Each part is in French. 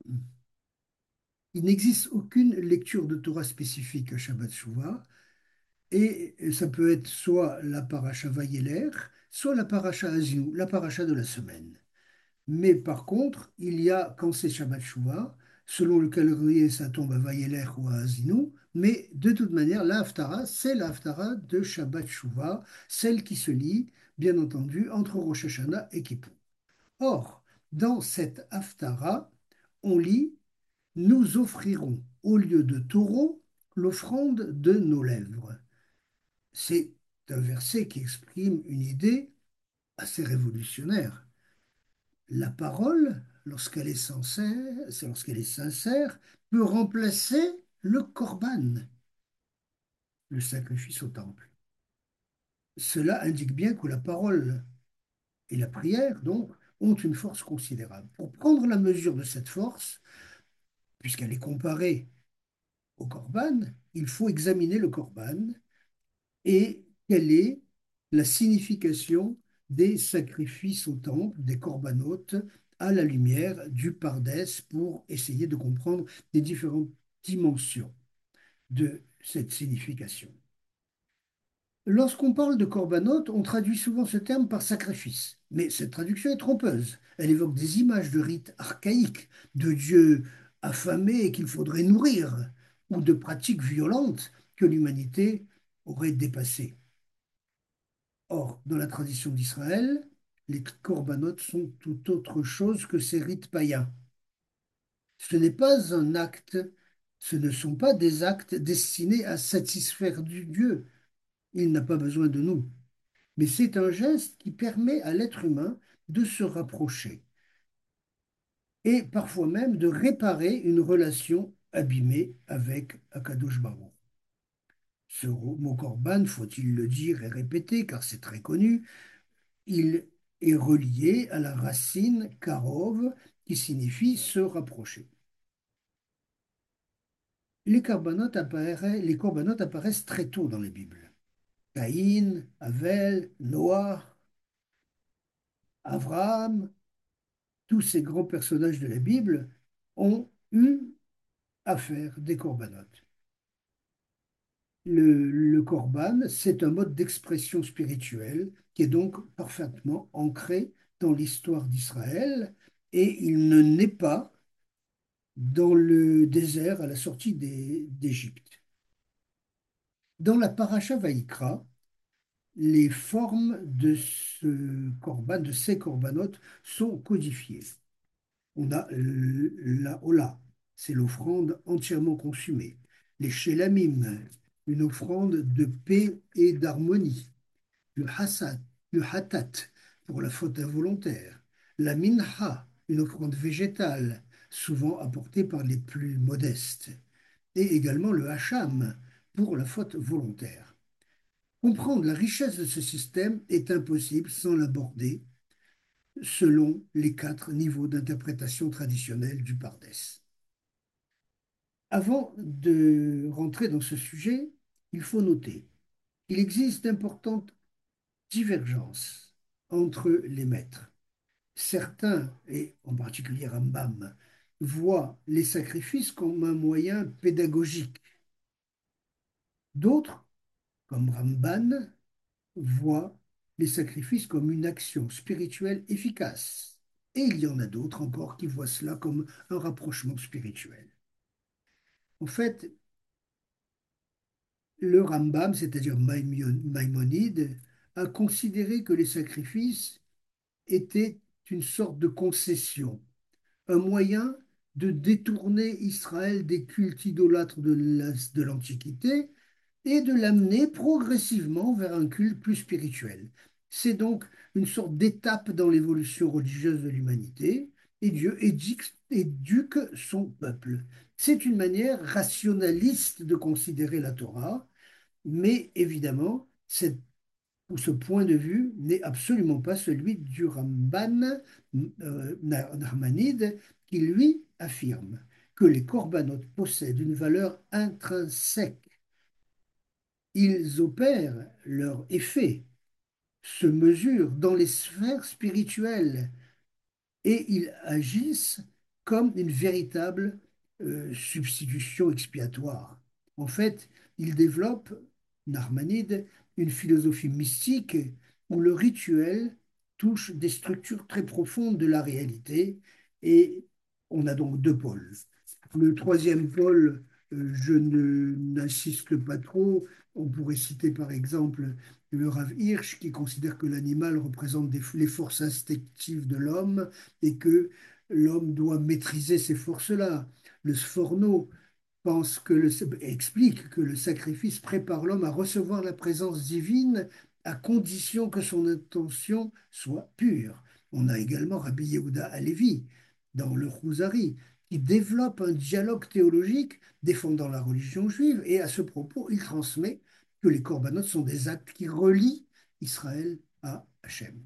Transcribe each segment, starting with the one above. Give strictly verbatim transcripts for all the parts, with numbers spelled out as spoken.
Il n'existe aucune lecture de Torah spécifique à Shabbat Shuvah, et ça peut être soit la paracha Vayeler, soit la paracha Azinu, la paracha de la semaine. Mais par contre, il y a, quand c'est Shabbat Shuvah, selon le calendrier, ça tombe à Vayeler ou à Azinu, mais de toute manière, la Haftara, c'est la Haftara de Shabbat Shuvah, celle qui se lit, bien entendu, entre Rosh Hashanah et Kippour. Or, dans cette Haftara, on lit: nous offrirons au lieu de taureau l'offrande de nos lèvres. C'est un verset qui exprime une idée assez révolutionnaire. La parole, lorsqu'elle est sincère, c'est lorsqu'elle est sincère, peut remplacer le korban, le sacrifice au temple. Cela indique bien que la parole et la prière, donc, ont une force considérable. Pour prendre la mesure de cette force, puisqu'elle est comparée au korban, il faut examiner le korban et quelle est la signification des sacrifices au temple, des corbanotes, à la lumière du Pardès pour essayer de comprendre les différentes dimensions de cette signification. Lorsqu'on parle de corbanote, on traduit souvent ce terme par sacrifice, mais cette traduction est trompeuse. Elle évoque des images de rites archaïques, de dieux affamés et qu'il faudrait nourrir, ou de pratiques violentes que l'humanité aurait dépassées. Or, dans la tradition d'Israël, les corbanotes sont tout autre chose que ces rites païens. Ce n'est pas un acte, ce ne sont pas des actes destinés à satisfaire du Dieu. Il n'a pas besoin de nous. Mais c'est un geste qui permet à l'être humain de se rapprocher et parfois même de réparer une relation abîmée avec Akadosh Baruch. Ce mot korban, faut-il le dire et répéter, car c'est très connu, il est relié à la racine karov, qui signifie se rapprocher. Les corbanotes apparaissent, les corbanotes apparaissent très tôt dans les Bibles. Caïn, Avel, Noah, Abraham, tous ces grands personnages de la Bible ont eu à faire des corbanotes. Le, le corban, c'est un mode d'expression spirituelle qui est donc parfaitement ancré dans l'histoire d'Israël et il ne naît pas dans le désert à la sortie des- d'Égypte. Dans la paracha Vaïkra, les formes de ce corban, de ces corbanotes, sont codifiées. On a l- la hola, c'est l'offrande entièrement consumée. Les shelamim, une offrande de paix et d'harmonie. Le hassat, le hatat, pour la faute involontaire. La minha, une offrande végétale, souvent apportée par les plus modestes. Et également le hacham, pour la faute volontaire. Comprendre la richesse de ce système est impossible sans l'aborder selon les quatre niveaux d'interprétation traditionnelle du Pardès. Avant de rentrer dans ce sujet, il faut noter qu'il existe d'importantes divergences entre les maîtres. Certains, et en particulier Rambam, voient les sacrifices comme un moyen pédagogique. D'autres, comme Ramban, voient les sacrifices comme une action spirituelle efficace. Et il y en a d'autres encore qui voient cela comme un rapprochement spirituel. En fait, le Rambam, c'est-à-dire Maïmonide, a considéré que les sacrifices étaient une sorte de concession, un moyen de détourner Israël des cultes idolâtres de la- de l'Antiquité et de l'amener progressivement vers un culte plus spirituel. C'est donc une sorte d'étape dans l'évolution religieuse de l'humanité et Dieu édic- éduque son peuple. C'est une manière rationaliste de considérer la Torah, mais évidemment, cette- ce point de vue n'est absolument pas celui du Ramban euh, Narmanide, qui lui affirme que les corbanotes possèdent une valeur intrinsèque. Ils opèrent leur effet, se mesurent dans les sphères spirituelles et ils agissent comme une véritable euh, substitution expiatoire. En fait, il développe, Narmanide, une philosophie mystique où le rituel touche des structures très profondes de la réalité et on a donc deux pôles. Le troisième pôle, euh, je ne n'insiste pas trop. On pourrait citer par exemple le Rav Hirsch qui considère que l'animal représente des- les forces instinctives de l'homme et que l'homme doit maîtriser ces forces-là. Le Sforno pense que le, explique que le sacrifice prépare l'homme à recevoir la présence divine à condition que son intention soit pure. On a également Rabbi Yehuda Halevi dans le Kuzari qui développe un dialogue théologique défendant la religion juive et à ce propos, il transmet que les corbanotes sont des actes qui relient Israël à Hachem.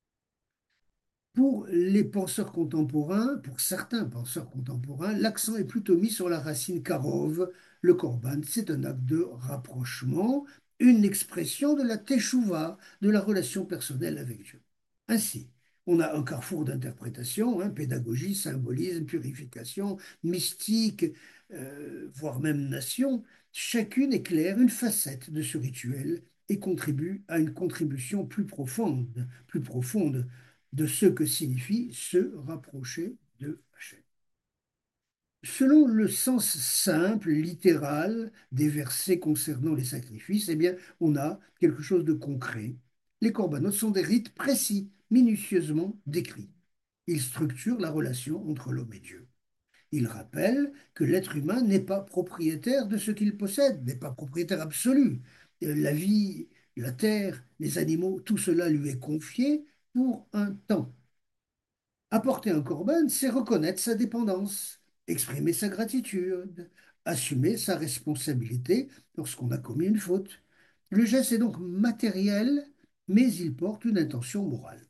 Pour les penseurs contemporains, pour certains penseurs contemporains, l'accent est plutôt mis sur la racine karov, le korban. C'est un acte de rapprochement, une expression de la teshuva, de la relation personnelle avec Dieu. Ainsi, on a un carrefour d'interprétation, hein, pédagogie, symbolisme, purification, mystique, euh, voire même nation. Chacune éclaire une facette de ce rituel et contribue à une contribution plus profonde, plus profonde de ce que signifie se rapprocher de Hachem. Selon le sens simple, littéral des versets concernant les sacrifices, eh bien, on a quelque chose de concret. Les corbanotes sont des rites précis, minutieusement décrits. Ils structurent la relation entre l'homme et Dieu. Ils rappellent que l'être humain n'est pas propriétaire de ce qu'il possède, n'est pas propriétaire absolu. La vie, la terre, les animaux, tout cela lui est confié pour un temps. Apporter un corban, c'est reconnaître sa dépendance, exprimer sa gratitude, assumer sa responsabilité lorsqu'on a commis une faute. Le geste est donc matériel, mais il porte une intention morale.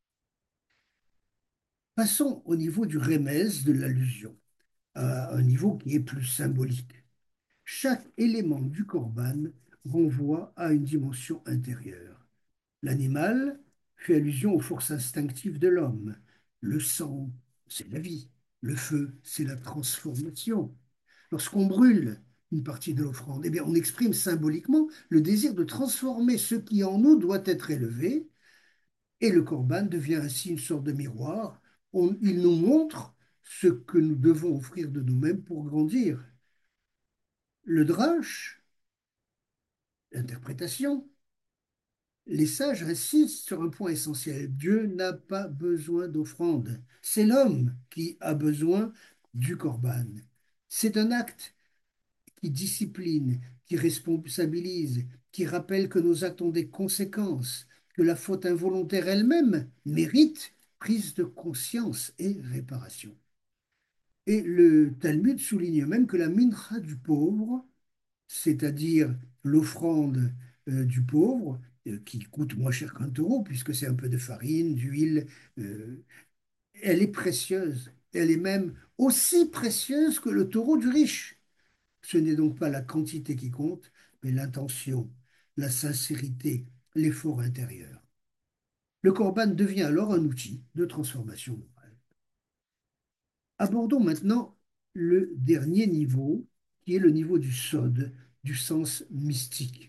Passons au niveau du remez de l'allusion, à un niveau qui est plus symbolique. Chaque élément du corban renvoie à une dimension intérieure. L'animal fait allusion aux forces instinctives de l'homme. Le sang, c'est la vie. Le feu, c'est la transformation. Lorsqu'on brûle une partie de l'offrande, eh bien, on exprime symboliquement le désir de transformer ce qui en nous doit être élevé, et le corban devient ainsi une sorte de miroir. On- il nous montre ce que nous devons offrir de nous-mêmes pour grandir. Le drache, l'interprétation, les sages insistent sur un point essentiel. Dieu n'a pas besoin d'offrande. C'est l'homme qui a besoin du corban. C'est un acte qui discipline, qui responsabilise, qui rappelle que nos actes ont des conséquences, que la faute involontaire elle-même mérite prise de conscience et réparation. Et le Talmud souligne même que la mincha du pauvre, c'est-à-dire l'offrande euh, du pauvre, euh, qui coûte moins cher qu'un taureau, puisque c'est un peu de farine, d'huile, euh, elle est précieuse. Elle est même aussi précieuse que le taureau du riche. Ce n'est donc pas la quantité qui compte, mais l'intention, la sincérité, l'effort intérieur. Le corban devient alors un outil de transformation morale. Abordons maintenant le dernier niveau, qui est le niveau du sod, du sens mystique.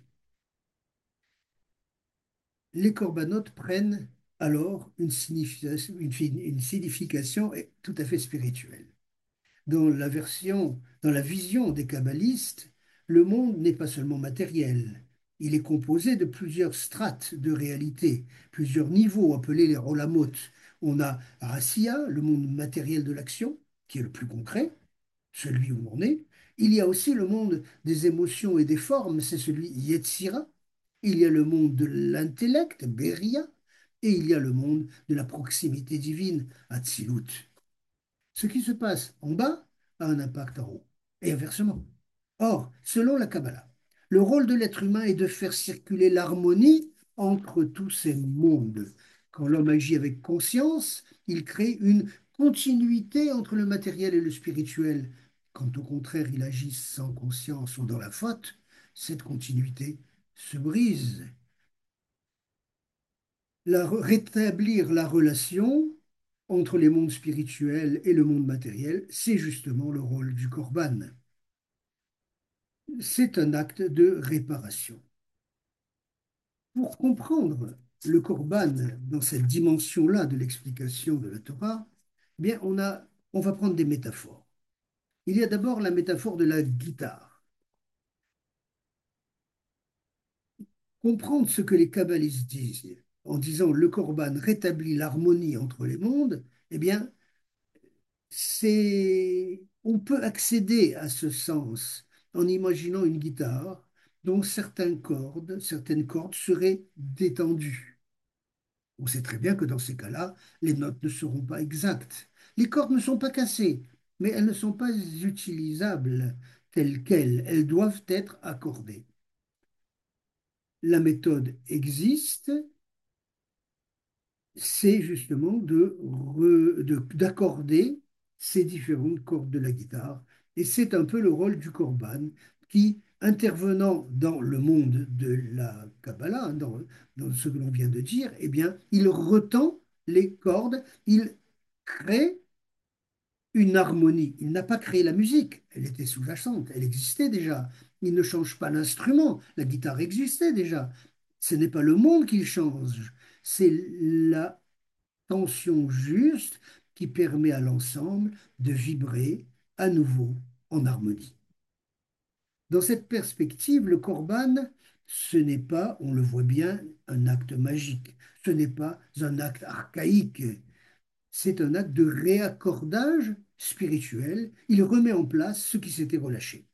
Les corbanotes prennent alors une signification, une, une signification tout à fait spirituelle. Dans la version, dans la vision des kabbalistes, le monde n'est pas seulement matériel. Il est composé de plusieurs strates de réalité, plusieurs niveaux appelés les rolamot. On a Racia, le monde matériel de l'action, qui est le plus concret, celui où on est. Il y a aussi le monde des émotions et des formes, c'est celui Yetzira. Il y a le monde de l'intellect, Beria, et il y a le monde de la proximité divine, Atzilut. Ce qui se passe en bas a un impact en haut, et inversement. Or, selon la Kabbalah, le rôle de l'être humain est de faire circuler l'harmonie entre tous ces mondes. Quand l'homme agit avec conscience, il crée une continuité entre le matériel et le spirituel. Quand au contraire il agit sans conscience ou dans la faute, cette continuité se brise. La, rétablir la relation entre les mondes spirituels et le monde matériel, c'est justement le rôle du korban. C'est un acte de réparation. Pour comprendre le korban dans cette dimension-là de l'explication de la Torah, eh bien on a, on va prendre des métaphores. Il y a d'abord la métaphore de la guitare. Comprendre ce que les kabbalistes disent en disant le korban rétablit l'harmonie entre les mondes, eh bien, c'est, on peut accéder à ce sens en imaginant une guitare dont certaines cordes, certaines cordes seraient détendues. On sait très bien que dans ces cas-là, les notes ne seront pas exactes. Les cordes ne sont pas cassées, mais elles ne sont pas utilisables telles quelles. Elles doivent être accordées. La méthode existe, c'est justement de, re- de- d'accorder ces différentes cordes de la guitare. Et c'est un peu le rôle du korban qui, intervenant dans le monde de la Kabbalah, hein, dans, dans ce que l'on vient de dire, eh bien, il retend les cordes, il crée une harmonie. Il n'a pas créé la musique, elle était sous-jacente, elle existait déjà. Il ne change pas l'instrument, la guitare existait déjà. Ce n'est pas le monde qu'il change, c'est la tension juste qui permet à l'ensemble de vibrer à nouveau en harmonie. Dans cette perspective, le korban, ce n'est pas, on le voit bien, un acte magique, ce n'est pas un acte archaïque, c'est un acte de réaccordage spirituel. Il remet en place ce qui s'était relâché.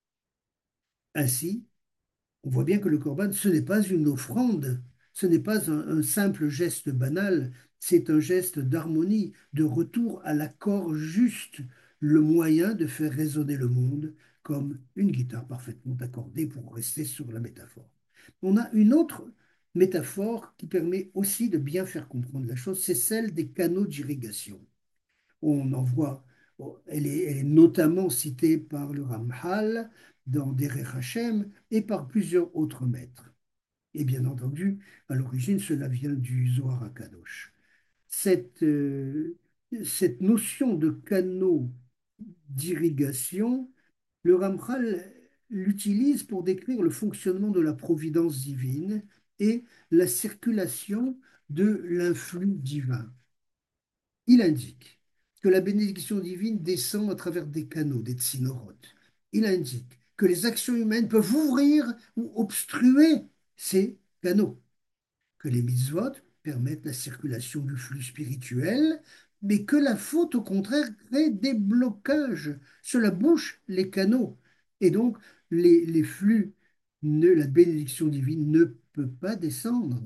Ainsi, on voit bien que le corban, ce n'est pas une offrande, ce n'est pas un, un simple geste banal, c'est un geste d'harmonie, de retour à l'accord juste, le moyen de faire résonner le monde comme une guitare parfaitement accordée pour rester sur la métaphore. On a une autre métaphore qui permet aussi de bien faire comprendre la chose, c'est celle des canaux d'irrigation. On en voit, bon, elle est, elle est notamment citée par le Ramchal dans Derech Hashem et par plusieurs autres maîtres. Et bien entendu, à l'origine, cela vient du Zohar HaKadosh. Cette, euh, cette notion de canaux d'irrigation, le Ramchal l'utilise pour décrire le fonctionnement de la providence divine et la circulation de l'influx divin. Il indique que la bénédiction divine descend à travers des canaux, des tsinorotes. Il indique que les actions humaines peuvent ouvrir ou obstruer ces canaux, que les mitzvot permettent la circulation du flux spirituel, mais que la faute, au contraire, crée des blocages. Cela bouche les canaux. Et donc, les, les flux, ne, la bénédiction divine ne peut pas descendre.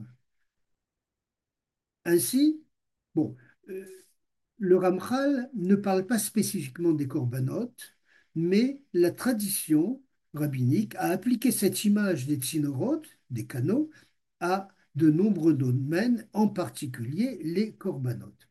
Ainsi, bon, euh, le Ramchal ne parle pas spécifiquement des corbanotes, mais la tradition rabbinique a appliqué cette image des tsinorotes, des canaux, à de nombreux domaines, en particulier les corbanotes.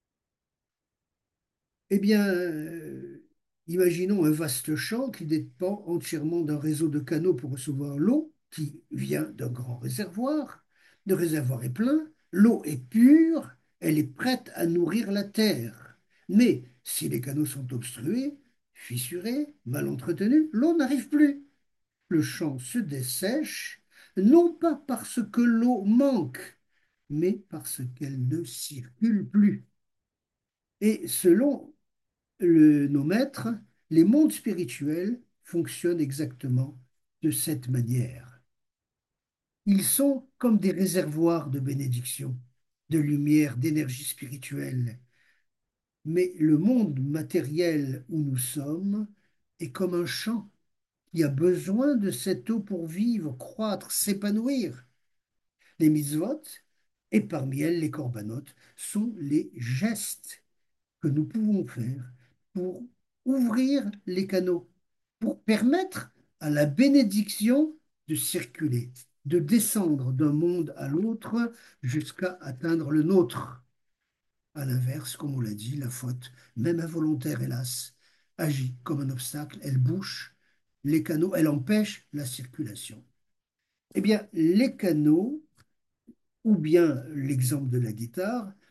Eh bien, euh, imaginons un vaste champ qui dépend entièrement d'un réseau de canaux pour recevoir l'eau qui vient d'un grand réservoir. Le réservoir est plein, l'eau est pure, elle est prête à nourrir la terre. Mais si les canaux sont obstrués, fissurés, mal entretenus, l'eau n'arrive plus. Le champ se dessèche, non pas parce que l'eau manque, mais parce qu'elle ne circule plus. Et selon le- nos maîtres, les mondes spirituels fonctionnent exactement de cette manière. Ils sont comme des réservoirs de bénédiction, de lumière, d'énergie spirituelle. Mais le monde matériel où nous sommes est comme un champ qui a besoin de cette eau pour vivre, croître, s'épanouir. Les mitzvot, et parmi elles les corbanotes, sont les gestes que nous pouvons faire pour ouvrir les canaux, pour permettre à la bénédiction de circuler, de descendre d'un monde à l'autre jusqu'à atteindre le nôtre. À l'inverse, comme on l'a dit, la faute, même involontaire hélas, agit comme un obstacle, elle bouche les canaux, elle empêche la circulation. Eh bien, les canaux, ou bien l'exemple de la guitare,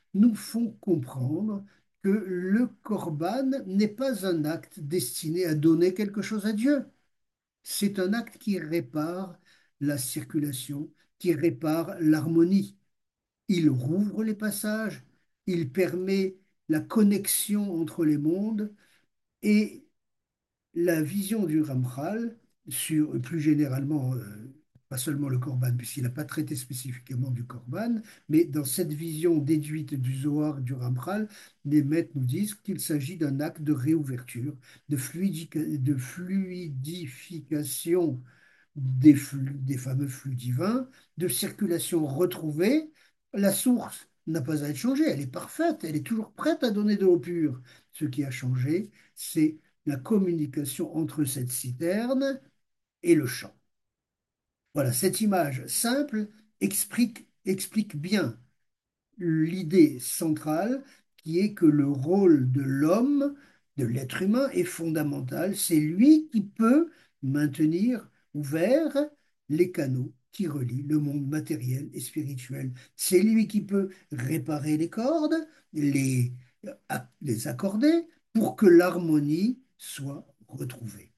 nous font comprendre que le corban n'est pas un acte destiné à donner quelque chose à Dieu. C'est un acte qui répare la circulation, qui répare l'harmonie. Il rouvre les passages, il permet la connexion entre les mondes et la vision du Ramchal sur, plus généralement, euh, pas seulement le Corban, puisqu'il n'a pas traité spécifiquement du Corban, mais dans cette vision déduite du Zohar, du Ramchal, les maîtres nous disent qu'il s'agit d'un acte de réouverture, de, fluidica- de fluidification des flux, des fameux flux divins, de circulation retrouvée. La source n'a pas à être changée, elle est parfaite, elle est toujours prête à donner de l'eau pure. Ce qui a changé, c'est la communication entre cette citerne et le champ. Voilà, cette image simple explique, explique bien l'idée centrale qui est que le rôle de l'homme, de l'être humain, est fondamental. C'est lui qui peut maintenir ouverts les canaux qui relient le monde matériel et spirituel. C'est lui qui peut réparer les cordes, les, les accorder pour que l'harmonie soit retrouvée.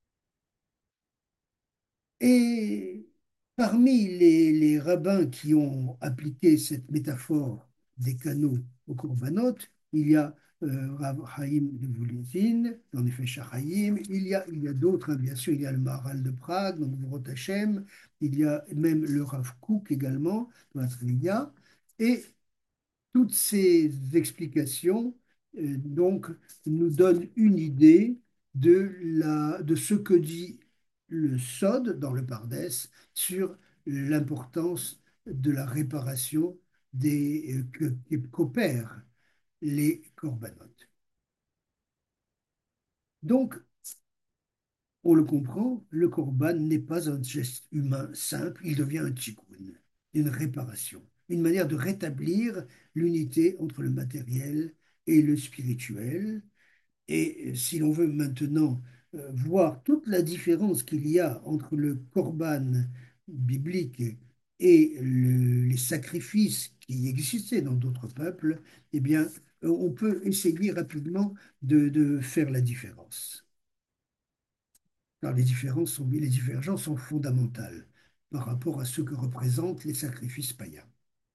Et parmi les, les rabbins qui ont appliqué cette métaphore des canaux au Korbanot, il y a euh, Rav Chaim de Voulitin, en effet Chachaim, il y a, il y a d'autres, hein, bien sûr, il y a le Maharal de Prague, donc Vorot Hashem, il y a même le Rav Kook également, dans la Trinidad, et toutes ces explications euh, donc, nous donnent une idée de, la, de ce que dit le Sod dans le Pardès sur l'importance de la réparation des, euh, que- qu'opèrent les corbanotes. Donc, on le comprend, le corban n'est pas un geste humain simple, il devient un tikkun, une réparation, une manière de rétablir l'unité entre le matériel et le spirituel. Et si l'on veut maintenant euh, voir toute la différence qu'il y a entre le corban biblique et le- les sacrifices qui existaient dans d'autres peuples, eh bien, euh, on peut essayer rapidement de de faire la différence. Car les différences sont, les divergences sont fondamentales par rapport à ce que représentent les sacrifices païens.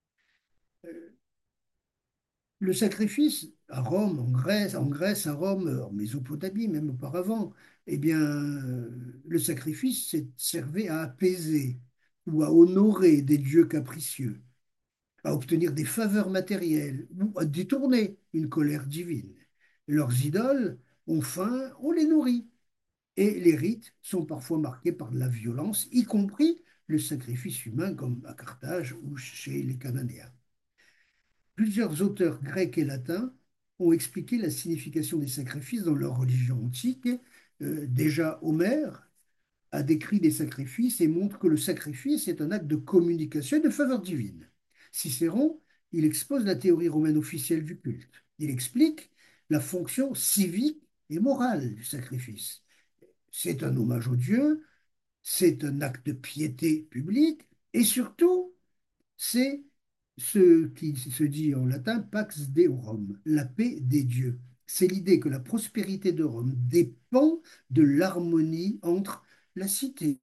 Le sacrifice à Rome, en Grèce, en Grèce, à Rome, en Mésopotamie, même auparavant, eh bien, euh, le sacrifice c'est- servait à apaiser ou à honorer des dieux capricieux, à obtenir des faveurs matérielles ou à détourner une colère divine. Leurs idoles ont faim, on les nourrit. Et les rites sont parfois marqués par de la violence, y compris le sacrifice humain, comme à Carthage ou chez les Cananéens. Plusieurs auteurs grecs et latins ont expliqué la signification des sacrifices dans leur religion antique. Euh, déjà, Homère a décrit des sacrifices et montre que le sacrifice est un acte de communication et de faveur divine. Cicéron, il expose la théorie romaine officielle du culte. Il explique la fonction civique et morale du sacrifice. C'est un hommage aux dieux, c'est un acte de piété publique et surtout, c'est ce qui se dit en latin pax deorum, la paix des dieux. C'est l'idée que la prospérité de Rome dépend de l'harmonie entre la cité.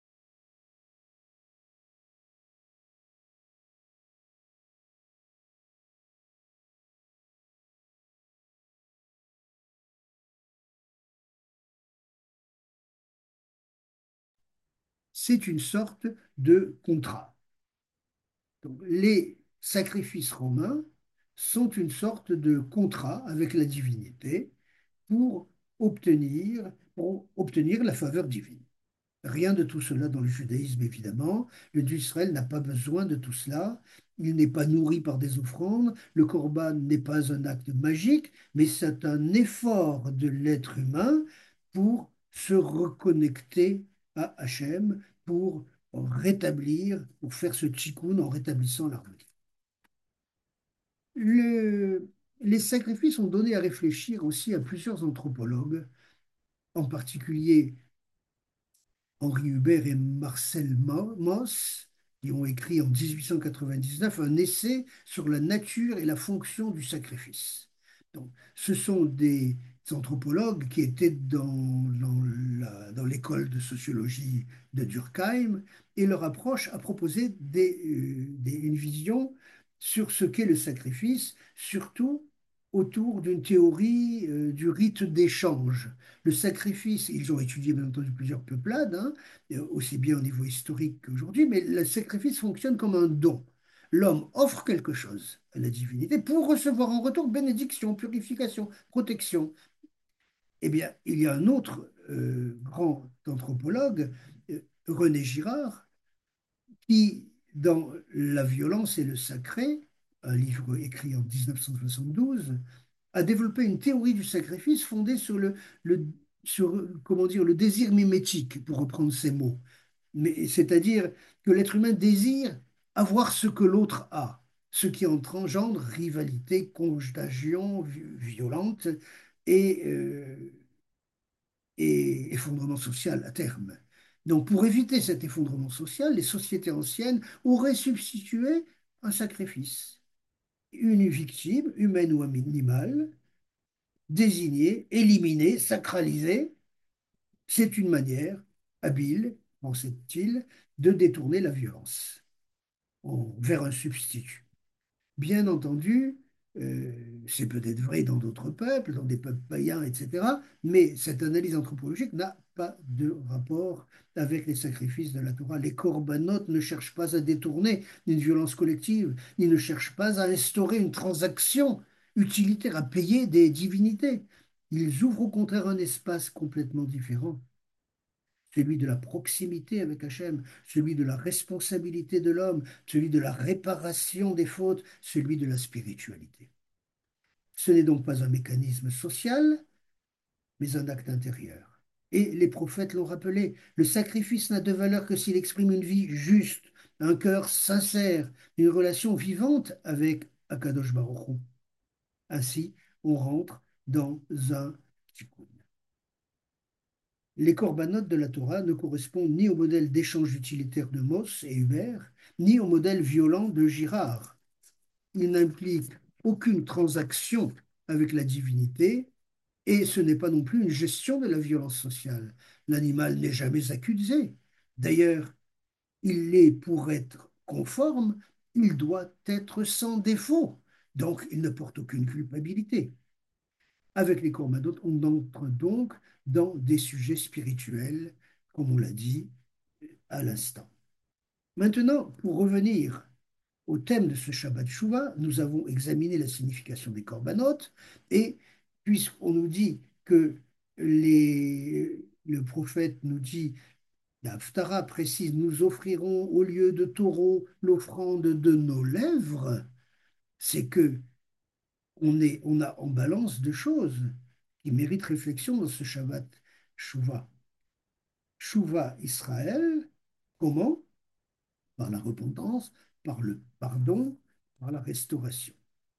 C'est une sorte de contrat. Donc, les sacrifices romains sont une sorte de contrat avec la divinité pour obtenir, pour obtenir la faveur divine. Rien de tout cela dans le judaïsme, évidemment. Le Dieu d'Israël n'a pas besoin de tout cela. Il n'est pas nourri par des offrandes. Le corban n'est pas un acte magique, mais c'est un effort de l'être humain pour se reconnecter à Hachem, pour rétablir, pour faire ce tikkun en rétablissant l'harmonie. Le- les sacrifices ont donné à réfléchir aussi à plusieurs anthropologues, en particulier Henri Hubert et Marcel Mauss, qui ont écrit en mille huit cent quatre-vingt-dix-neuf un essai sur la nature et la fonction du sacrifice. Donc, ce sont des anthropologues qui étaient dans, dans la- dans l'école de sociologie de Durkheim, et leur approche a proposé des, euh, des- une vision sur ce qu'est le sacrifice, surtout autour d'une théorie euh, du rite d'échange. Le sacrifice, ils ont étudié bien entendu plusieurs peuplades, hein, euh, aussi bien au niveau historique qu'aujourd'hui, mais le sacrifice fonctionne comme un don. L'homme offre quelque chose à la divinité pour recevoir en retour bénédiction, purification, protection. Eh bien, il y a un autre euh, grand anthropologue, euh, René Girard, qui, dans La violence et le sacré, un livre écrit en mille neuf cent soixante-douze, a développé une théorie du sacrifice fondée sur le, le- sur, comment dire, le désir mimétique, pour reprendre ces mots. Mais c'est-à-dire que l'être humain désire avoir ce que l'autre a, ce qui engendre rivalité, contagion vi- violente et, euh, et effondrement social à terme. Donc, pour éviter cet effondrement social, les sociétés anciennes auraient substitué un sacrifice, une victime, humaine ou animale, désignée, éliminée, sacralisée. C'est une manière habile, pensait-il, de détourner la violence en- vers un substitut. Bien entendu, euh, c'est peut-être vrai dans d'autres peuples, dans des peuples païens, et cetera, mais cette analyse anthropologique n'a pas de rapport avec les sacrifices de la Torah. Les corbanotes ne cherchent pas à détourner une violence collective, ils ne cherchent pas à instaurer une transaction utilitaire, à payer des divinités. Ils ouvrent au contraire un espace complètement différent, celui de la proximité avec Hachem, celui de la responsabilité de l'homme, celui de la réparation des fautes, celui de la spiritualité. Ce n'est donc pas un mécanisme social, mais un acte intérieur. Et les prophètes l'ont rappelé, le sacrifice n'a de valeur que s'il exprime une vie juste, un cœur sincère, une relation vivante avec Akadosh Baruch Hu. Ainsi, on rentre dans un tikkun. Les corbanotes de la Torah ne correspondent ni au modèle d'échange utilitaire de Mos et Hubert, ni au modèle violent de Girard. Ils n'impliquent aucune transaction avec la divinité et ce n'est pas non plus une gestion de la violence sociale. L'animal n'est jamais accusé. D'ailleurs, il l'est pour être conforme, il doit être sans défaut. Donc, il ne porte aucune culpabilité. Avec les corbanotes, on entre donc dans des sujets spirituels, comme on l'a dit à l'instant. Maintenant, pour revenir au thème de ce Shabbat Shuvah, nous avons examiné la signification des corbanotes et puisqu'on nous dit que les, le prophète nous dit, la Haftarah précise, nous offrirons au lieu de taureau l'offrande de nos lèvres, c'est que on est, on a en balance deux choses qui méritent réflexion dans ce Shabbat Shuvah. Shuvah Israël, comment? Par la repentance, par le pardon, par la restauration.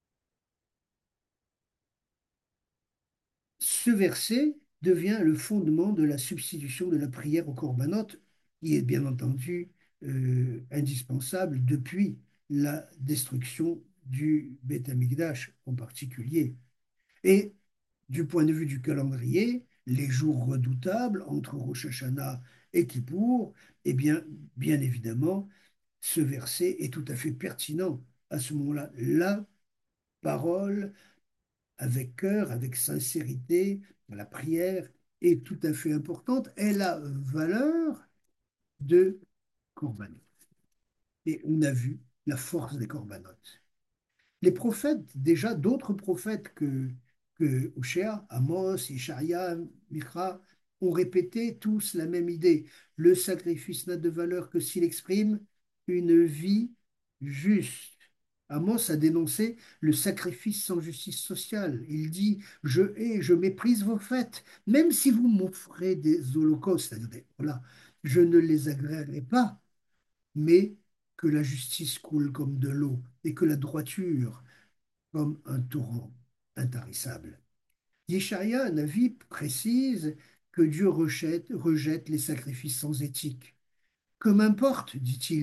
Ce verset devient le fondement de la substitution de la prière au korbanot, qui est bien entendu euh, indispensable depuis la destruction du Beth Amikdash en particulier. Et du point de vue du calendrier, les jours redoutables entre Rosh Hashanah et Kippour, eh bien, bien évidemment, ce verset est tout à fait pertinent à ce moment-là. La parole avec cœur, avec sincérité, la prière est tout à fait importante. Elle a valeur de korbanot. Et on a vu la force des corbanotes. Les prophètes, déjà d'autres prophètes que, que Oshéa, Amos, Ishaïa, Micha, ont répété tous la même idée. Le sacrifice n'a de valeur que s'il exprime une vie juste. Amos a dénoncé le sacrifice sans justice sociale. Il dit, je hais, je méprise vos fêtes, même si vous m'offrez des holocaustes, c'est-à-dire, voilà, je ne les agréerai pas, mais que la justice coule comme de l'eau et que la droiture comme un torrent intarissable. Yeshaïa, Navi, précise que Dieu rejette, rejette les sacrifices sans éthique. Que m'importe, dit-il,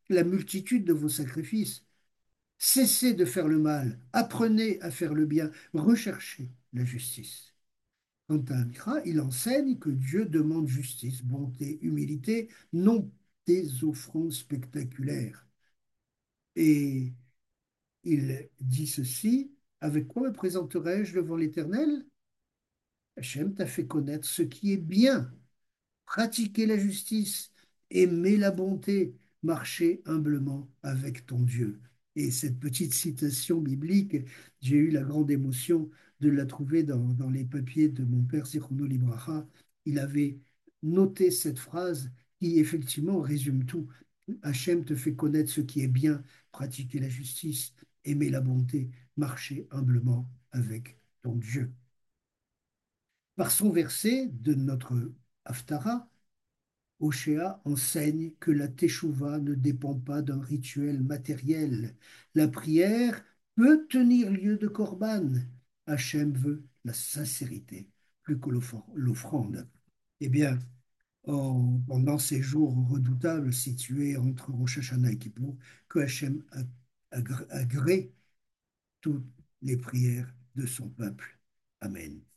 la multitude de vos sacrifices. Cessez de faire le mal, apprenez à faire le bien, recherchez la justice. Quant à Amira, il enseigne que Dieu demande justice, bonté, humilité, non des offrandes spectaculaires. Et il dit ceci, avec quoi me présenterai-je devant l'Éternel? Hachem t'a fait connaître ce qui est bien, pratiquer la justice, aimer la bonté, marcher humblement avec ton Dieu. Et cette petite citation biblique, j'ai eu la grande émotion de la trouver dans, dans les papiers de mon père Zichrono Libraha. Il avait noté cette phrase qui effectivement résume tout. Hachem te fait connaître ce qui est bien, pratiquer la justice, aimer la bonté, marcher humblement avec ton Dieu. Par son verset de notre Haftara, Oshéa enseigne que la teshuva ne dépend pas d'un rituel matériel. La prière peut tenir lieu de korban. Hachem veut la sincérité plus que l'offrande. Eh bien, en- pendant ces jours redoutables situés entre Rosh Hashanah et Kippour, que Hachem agrée toutes les prières de son peuple. Amen.